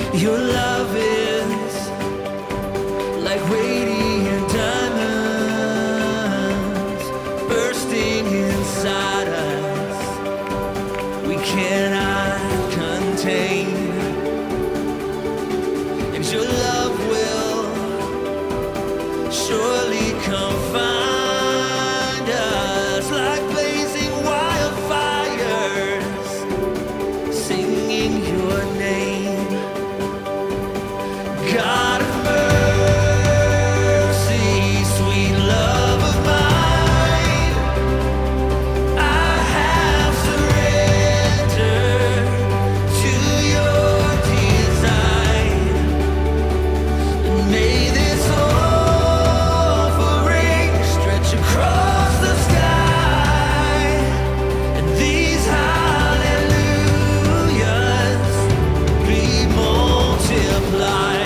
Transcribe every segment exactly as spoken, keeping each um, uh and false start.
Your love is like radiant diamonds bursting inside us. We cannot contain, and your love will surely come find us like blazing wildfires, singing your name. God of mercy, sweet love of mine, I have surrendered to your design. And may this offering stretch across the sky, and these hallelujahs be multiplied.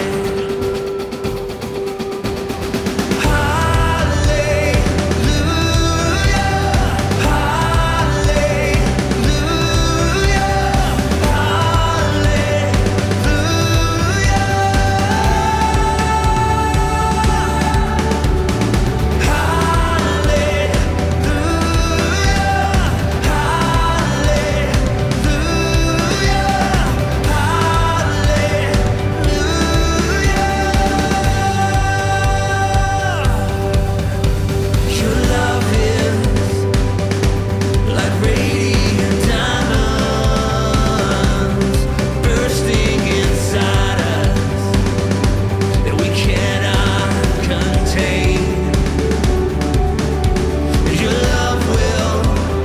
Your love is like radiant diamonds bursting inside us that we cannot contain. Your love will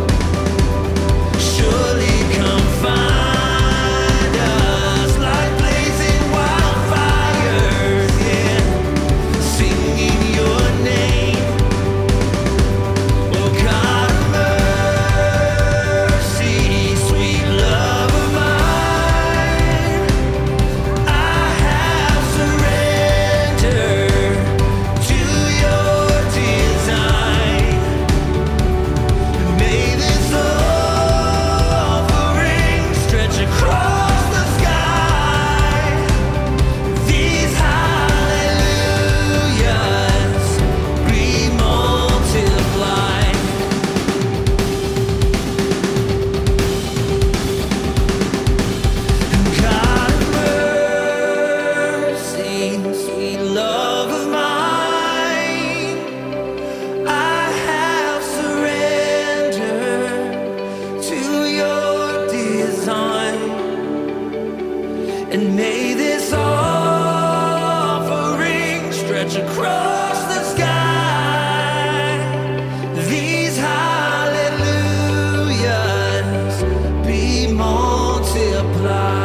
surely come find us like blazing wildfires, yeah, singing your name. Oh God of mercy, sweet love of mine, I have surrendered to your design. May this offering stretch across the sky. These hallelujahs be multiplied. God of mercy, sweet love of mine, I have surrendered to your design. And may this offering stretch across the sky. These hallelujahs be multiplied.